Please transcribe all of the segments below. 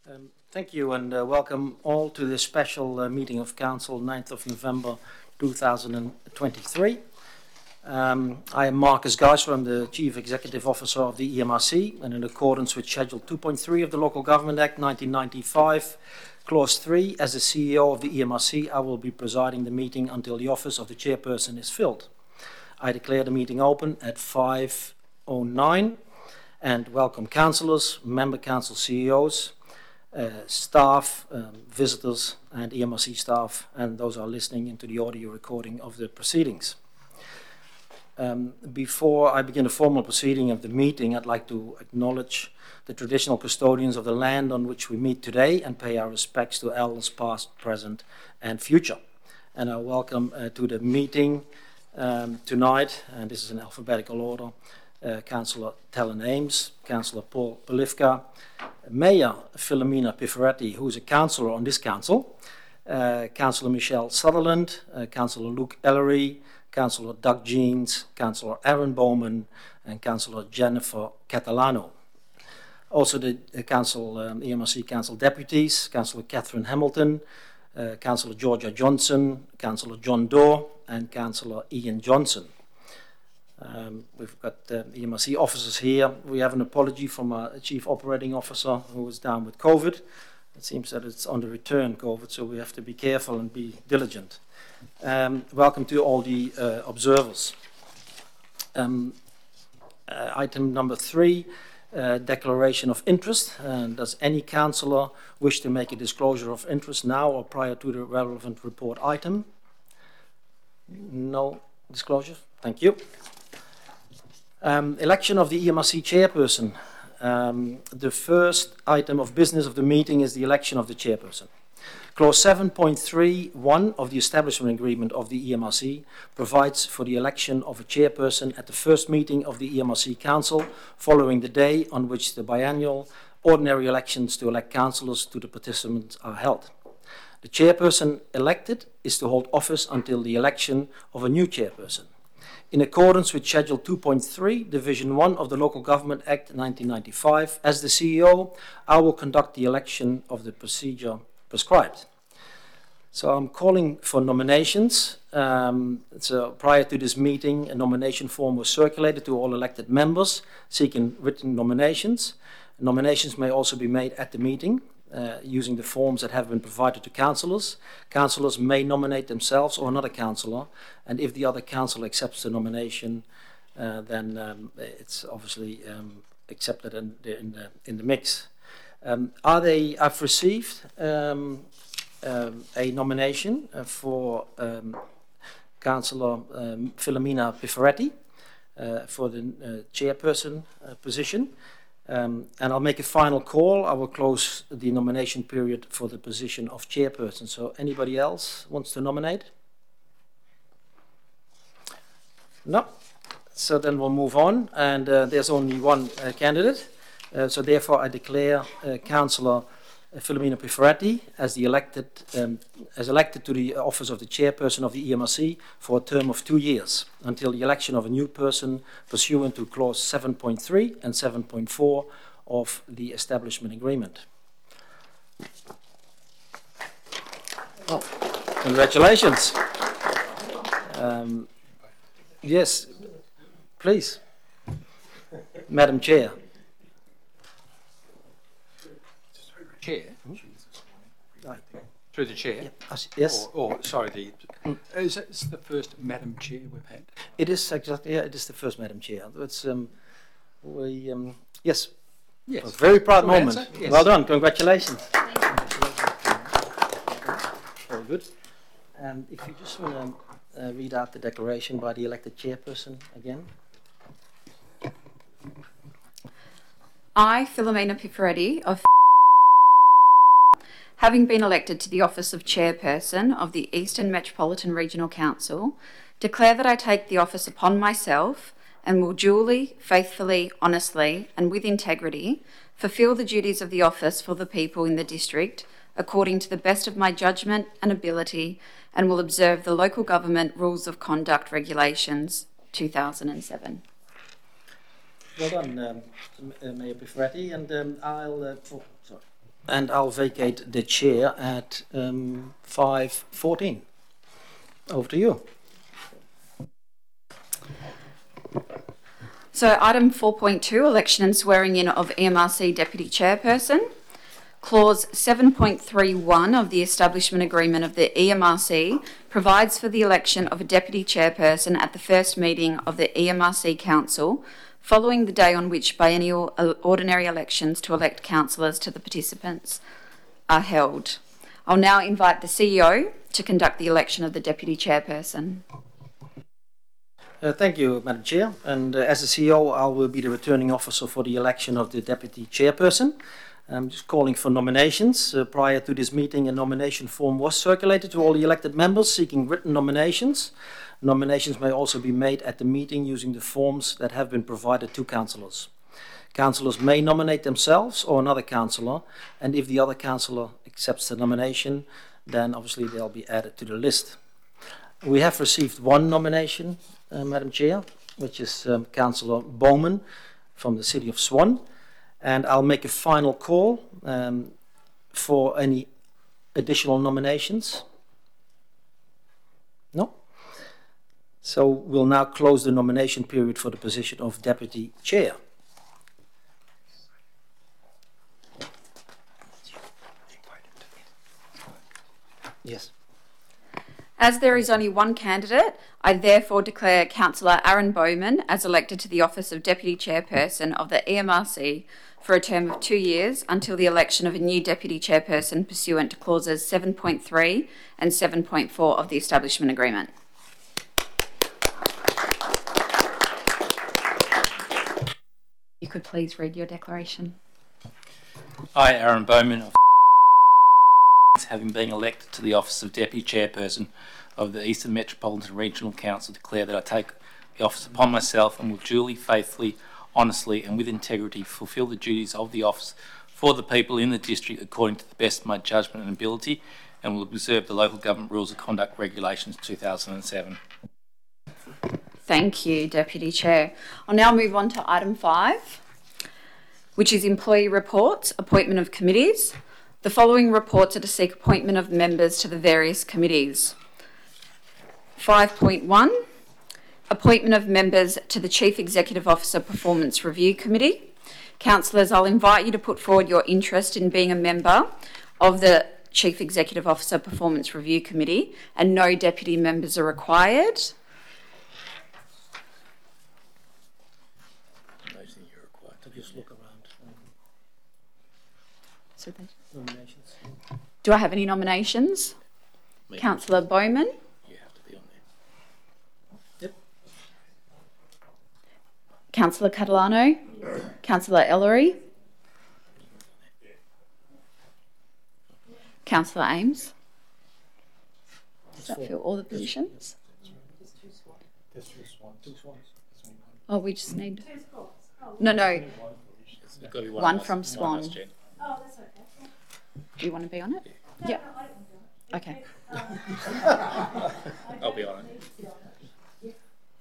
Thank you and welcome all to this special meeting of Council, 9th of November 2023. I am Marcus Geisler, I'm the Chief Executive Officer of the EMRC, and in accordance with Schedule 2.3 of the Local Government Act 1995, Clause 3, as the CEO of the EMRC, I will be presiding the meeting until the office of the chairperson is filled. I declare the meeting open at 5:09 and welcome councillors, member council CEOs, staff, visitors and EMRC staff, and those are listening into the audio recording of the proceedings. Before I begin the formal proceeding of the meeting, I'd like to acknowledge the traditional custodians of the land on which we meet today and pay our respects to elders past, present and future. And I welcome to the meeting tonight, and this is in alphabetical order, Councillor Talon Ames, Councillor Paul Polivka, Mayor Philomena Piferetti, who is a councillor on this council, Councillor Michelle Sutherland, Councillor Luke Ellery, Councillor Doug Jeans, Councillor Aaron Bowman, and Councillor Jennifer Catalano. Also the EMRC Council Deputies, Councillor Catherine Hamilton, Councillor Georgia Johnson, Councillor John Doe, and Councillor Ian Johnson. We've got EMRC officers here. We have an apology from our Chief Operating Officer who was down with COVID. It seems that it's on the return COVID, so we have to be careful and be diligent. Welcome to all the observers. Item number 3, declaration of interest. Does any councillor wish to make a disclosure of interest now or prior to the relevant report item? No disclosure? Thank you. Election of the EMRC chairperson. The first item of business of the meeting is the election of the chairperson. Clause 7.3.1 of the establishment agreement of the EMRC provides for the election of a chairperson at the first meeting of the EMRC Council following the day on which the biannual ordinary elections to elect councillors to the participants are held. The chairperson elected is to hold office until the election of a new chairperson. In accordance with Schedule 2.3, Division 1 of the Local Government Act 1995, as the CEO, I will conduct the election of the procedure prescribed. So I'm calling for nominations. So prior to this meeting, a nomination form was circulated to all elected members seeking written nominations. Nominations may also be made at the meeting using the forms that have been provided to councillors. Councillors may nominate themselves or another councillor, and if the other councillor accepts the nomination, then it's obviously accepted in the mix. I've received a nomination for Councillor Philomena Piferetti for the chairperson position. And I'll make a final call. I will close the nomination period for the position of chairperson. So anybody else wants to nominate? No. So then we'll move on. And there's only one candidate. So therefore I declare Councillor Philomena Piferetti as elected to the office of the chairperson of the EMRC for a term of 2 years until the election of a new person pursuant to clause 7.3 and 7.4 of the establishment agreement. Oh, congratulations. Yes, please, Madam Chair. Chair, through the chair. Yes. Or sorry, is this the first Madam Chair we've had? It is exactly. Yeah, it is the first Madam Chair. It's yes. Yes. A very proud moment. Yes. Well done. Congratulations. Very good. And if you just want to read out the declaration by the elected chairperson again. I, Philomena Piferetti of having been elected to the office of Chairperson of the Eastern Metropolitan Regional Council, declare that I take the office upon myself and will duly, faithfully, honestly and with integrity fulfil the duties of the office for the people in the district according to the best of my judgment and ability, and will observe the Local Government Rules of Conduct Regulations 2007. Well done, Mayor Piferetti, and I'll... sorry. and I'll vacate the chair at 5:14. Over to you. So item 4.2, election and swearing in of EMRC Deputy Chairperson. Clause 7.31 of the Establishment Agreement of the EMRC provides for the election of a Deputy Chairperson at the first meeting of the EMRC Council following the day on which biennial ordinary elections to elect councillors to the participants are held. I'll now invite the CEO to conduct the election of the Deputy Chairperson. Thank you, Madam Chair. And as the CEO, I will be the returning officer for the election of the Deputy Chairperson. I'm just calling for nominations. Prior to this meeting, a nomination form was circulated to all the elected members seeking written nominations. Nominations may also be made at the meeting using the forms that have been provided to councillors. Councillors may nominate themselves or another councillor, and if the other councillor accepts the nomination, then obviously they'll be added to the list. We have received one nomination, Madam Chair, which is Councillor Bowman from the City of Swan. And I'll make a final call for any additional nominations. No? So we'll now close the nomination period for the position of Deputy Chair. Yes. As there is only one candidate, I therefore declare Councillor Aaron Bowman as elected to the office of Deputy Chairperson of the EMRC for a term of 2 years until the election of a new Deputy Chairperson pursuant to clauses 7.3 and 7.4 of the Establishment Agreement. You could please read your declaration. I, Aaron Bowman, of having been elected to the office of Deputy Chairperson of the Eastern Metropolitan Regional Council, declare that I take the office upon myself and will duly, faithfully, honestly and with integrity fulfil the duties of the office for the people in the district according to the best of my judgment and ability, and will observe the Local Government Rules of Conduct Regulations 2007. Thank you, Deputy Chair. I'll now move on to item 5, which is employee reports, appointment of committees. The following reports are to seek appointment of members to the various committees. 5.1, appointment of members to the Chief Executive Officer Performance Review Committee. Councillors, I'll invite you to put forward your interest in being a member of the Chief Executive Officer Performance Review Committee, and no deputy members are required. Just look around. So Nominations. do I have any nominations? Me. Councillor Bowman, You have to be on Yep. Councillor Catalano, Councillor Ellery, Councillor Ames. Does that fill all the positions? Oh, we just need... No. there. There's got to be One of us- from one of Swan. us, Jen. Do you want to be on it? Yeah. Okay. I'll be on it.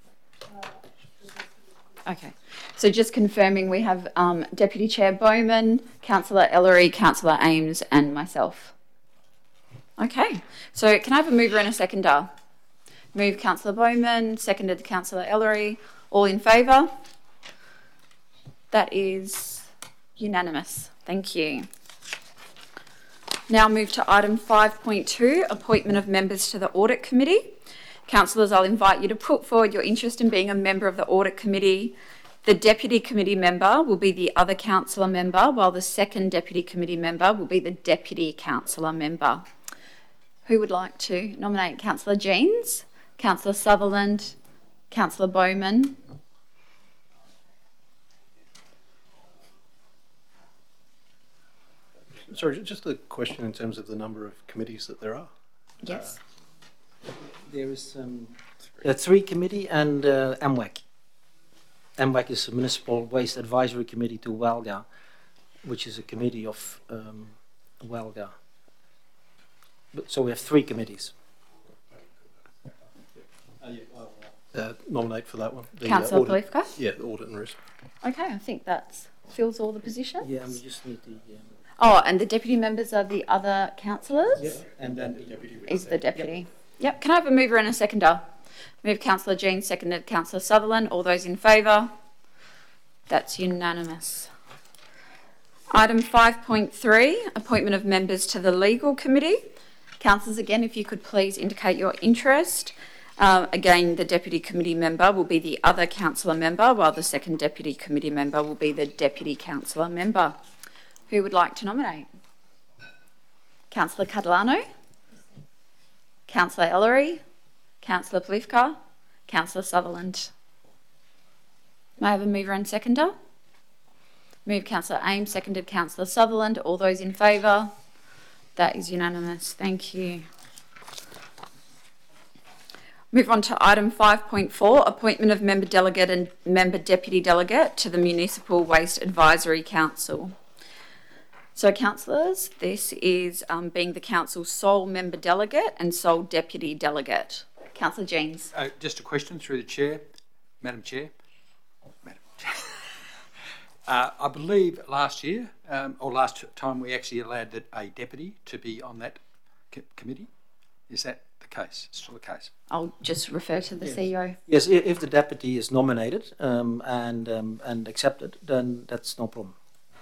Okay. So just confirming, we have Deputy Chair Bowman, Councillor Ellery, Councillor Ames and myself. Okay. So can I have a mover and a seconder? Move Councillor Bowman, seconded Councillor Ellery. All in favour? That is unanimous. Thank you. Now move to item 5.2, appointment of members to the Audit Committee. Councillors, I'll invite you to put forward your interest in being a member of the Audit Committee. The Deputy Committee member will be the other councillor member, while the second Deputy Committee member will be the Deputy Councillor member. Who would like to nominate Councillor Jeans, Councillor Sutherland, Councillor Bowman? Sorry, just a question in terms of the number of committees that there are. Yes. There is a 3 committee and MWAC. MWAC is a Municipal Waste Advisory Committee to WALGA, which is a committee of WALGA. So we have 3 committees. Nominate for that one. Councillor audit. Polifka? Yeah, the audit and risk. Okay, I think that fills all the positions. Yeah, and we just need the... Oh, and the deputy members are the other councillors? And then Is the deputy. Yep. Can I have a mover and a seconder? Move Councillor Jean, seconded Councillor Sutherland. All those in favour? That's unanimous. Item 5.3, appointment of members to the Legal Committee. Councillors, again, if you could please indicate your interest. Again, the deputy committee member will be the other councillor member, while the second deputy committee member will be the deputy councillor member. Who would like to nominate? Councillor Catalano? Councillor Ellery? Councillor Plivka? Councillor Sutherland? May I have a mover and seconder? Move Councillor Ames, seconded Councillor Sutherland. All those in favour? That is unanimous. Thank you. Move on to item 5.4, appointment of member delegate and member deputy delegate to the Municipal Waste Advisory Council. So, councillors, this is being the council's sole member delegate and sole deputy delegate. Councillor Jeans. Just a question through the chair, Madam Chair. I believe last year, or last time, we actually allowed a deputy to be on that committee. Is that the case? Still the case? I'll just refer to the CEO. Yes, if the deputy is nominated and accepted, then that's no problem.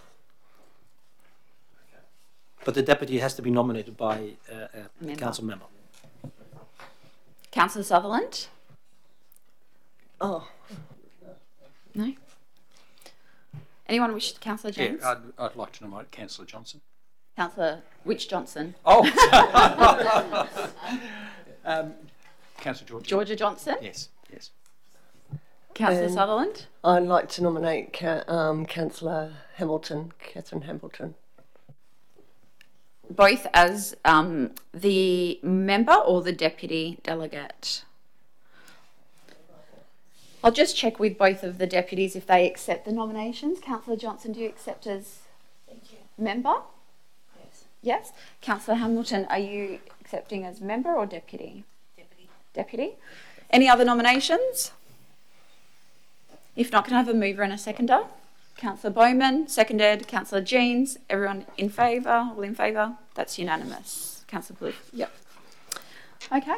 But the deputy has to be nominated by a council member. Councillor Sutherland? Oh, No? Anyone wish? Councillor James? Yeah, I'd like to nominate Councillor Johnson. Councillor Witch Johnson? Oh! Councillor Georgia. Georgia Johnson? Yes, yes. Councillor Sutherland? I'd like to nominate Councillor Hamilton, Catherine Hamilton. Both as the member or the deputy delegate? I'll just check with both of the deputies if they accept the nominations. Councillor Johnson, do you accept as member? Yes. Yes. Councillor Hamilton, are you accepting as member or deputy? Deputy. Deputy. Any other nominations? If not, can I have a mover and a seconder? Councillor Bowman, seconded. Councillor Jeans. Everyone in favour? All in favour? That's unanimous. Councillor Blue. Yep. Okay.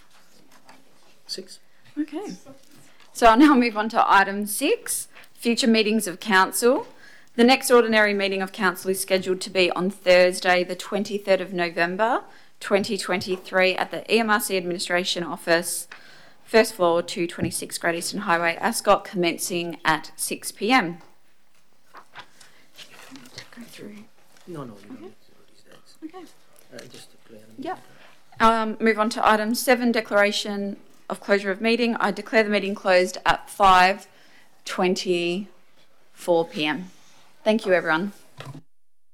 6. Okay. So I'll now move on to item 6, future meetings of council. The next ordinary meeting of council is scheduled to be on Thursday, the 23rd of November, 2023 at the EMRC Administration Office, first floor, 226 Great Eastern Highway, Ascot, commencing at 6 p.m. Go through. No, you don't need to do these dates. Okay. Just to clear them. Yeah. Move on to item 7, declaration of closure of meeting. I declare the meeting closed at 5:24 p.m. Thank you, everyone.